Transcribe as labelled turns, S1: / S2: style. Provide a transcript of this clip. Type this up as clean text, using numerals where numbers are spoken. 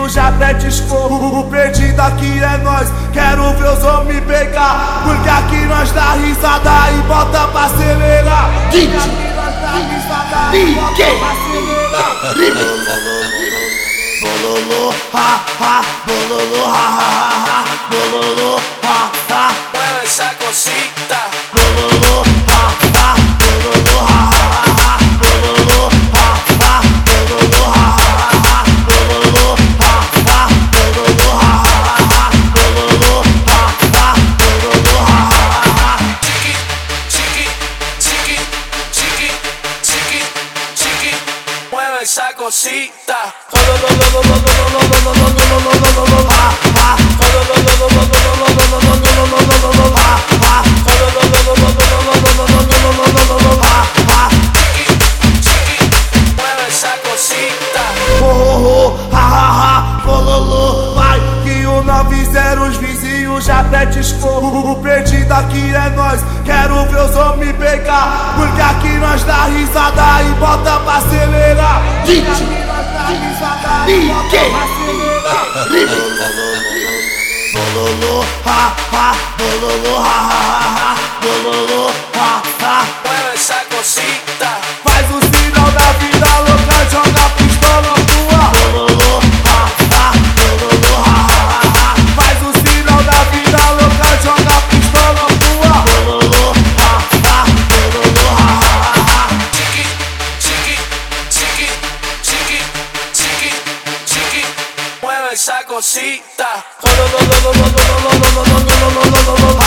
S1: já petiscou. O perdido aqui é nós, quero ver os homens pegar. Porque aqui nós dá risada e bota pra acelerar.
S2: DJ
S1: Bololô, ha, ha, bololô, ha, ha, ha, bololô, ha, ha.
S3: Mueve esa cosita.
S1: Bololô, ha, ha, bololô, ha, ha, ha, bololô, ha, ha, bololô, ha, ha, ha, bololô, ha, ha, bololô, ha, ha, ha, bololô, ha, ha, bololô, ha, ha, ha.
S3: Chiqui, chiqui, chiqui, chiqui, chiqui, chiqui. Mueve esa cosita.
S1: Vai que o 90 os vizinhos já petiscou. O perdido aqui é nós, quero ver os homens pegar. Porque aqui nós dá risada e bota pra acelerar. Bololô, ha, ha, bololô, ha, ha, ha, bololô, ha, ha.
S3: Mueve esa cosita.
S1: Faz o sinal da vida louca, joga a pistola tua. Bololô, ha, ha, bololô, ha, ha, ha. Faz o sinal da vida louca, joga a pistola tua. Bololô, ha, ha, bololô, ha, ha, ha.
S3: Chiqui, chiqui, chiqui, chiqui, chiqui, chiqui. Mueve esa cosita.